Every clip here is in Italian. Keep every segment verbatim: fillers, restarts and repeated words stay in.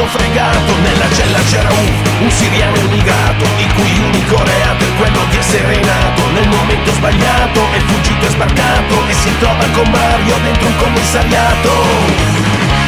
fregato. Nella cella c'era un, un siriano immigrato, il cui unico reato è quello di essere nato nel momento sbagliato, è fuggito e sbarcato e si trova con Mario dentro un commissariato.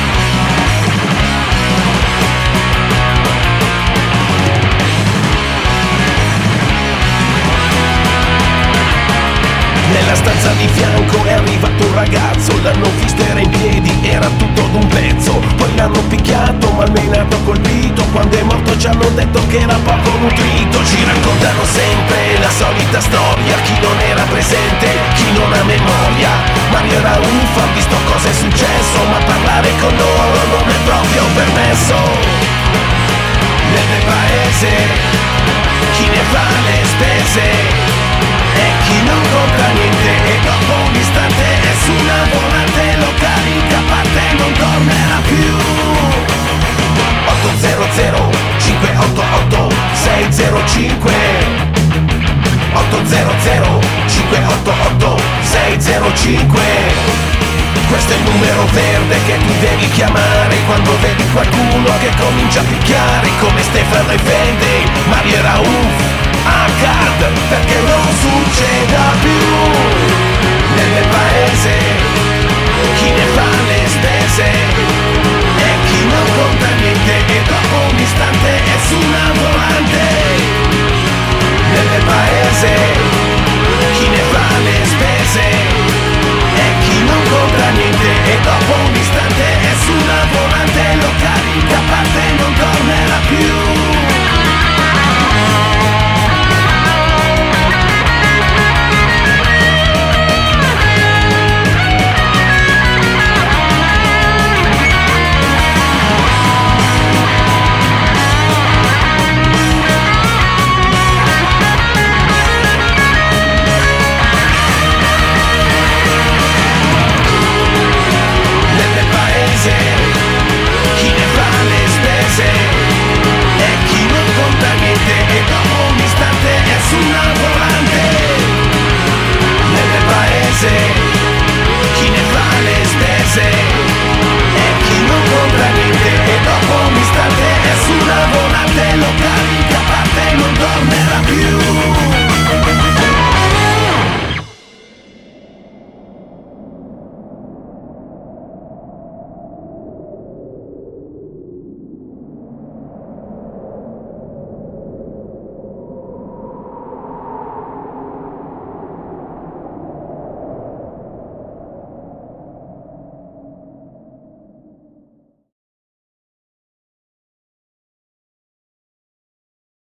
Nella stanza di fianco è arrivato un ragazzo, l'hanno visto, era in piedi, era tutto d'un pezzo. Poi l'hanno picchiato, malmenato, colpito. Quando è morto ci hanno detto che era poco nutrito. Ci raccontano sempre la solita storia, chi non era presente, chi non ha memoria. Mario era uffa, ha visto cosa è successo, ma parlare con loro non è proprio permesso. Nel mio paese, chi ne fa le spese e chi non conta niente, e dopo un istante è su una volante, lo carica, parte e non tornerà più. Otto zero zero cinque otto otto sei zero cinque otto zero zero cinque otto otto sei zero cinque. Questo è il numero verde che tu devi chiamare quando vedi qualcuno che comincia a picchiare, come Stefano e Fede. Mario era uff, a card, perché non succeda più.